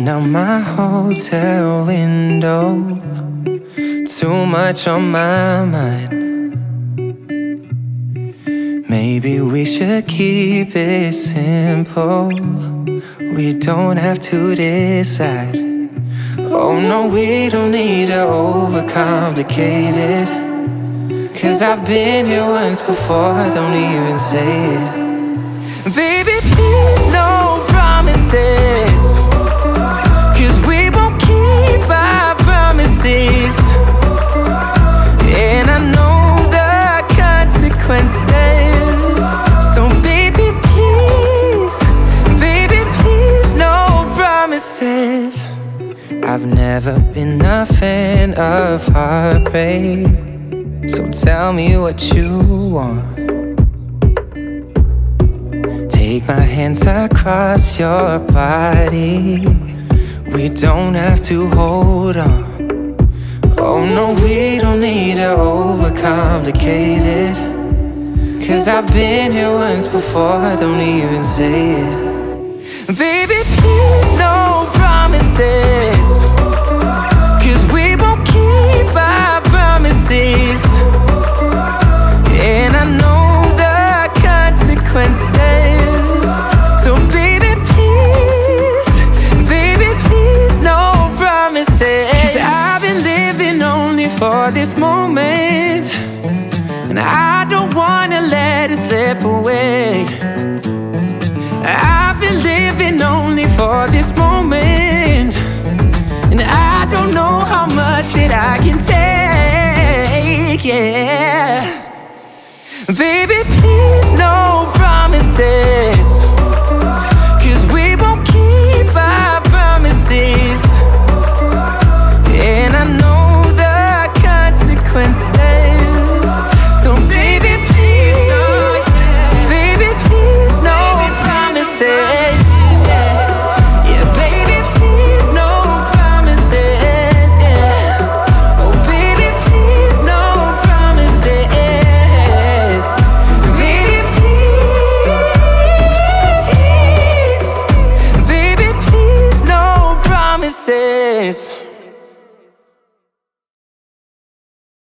Looking out my hotel window, too much on my mind. Maybe we should keep it simple. We don't have to decide. Oh no, we don't need to overcomplicate it, 'cause I've been here once before, don't even say it. Baby, please, no promises, 'cause we won't keep our promises. And I know the consequences. So baby, please, no promises. I've never been a fan of heartbreak, so tell me what you want. Take my hands across your body, we don't have to hold on. Oh no, we don't need to overcomplicate it, 'cause I've been here once before, don't even say it. Baby, please, no promises, 'cause we won't keep our promises. And I know the consequences. So baby, please, no promises. 'Cause I've been living only for this moment, and I don't wanna let it slip away. I've been living only for this moment, and I don't know how much that I can take, yeah. Baby, please,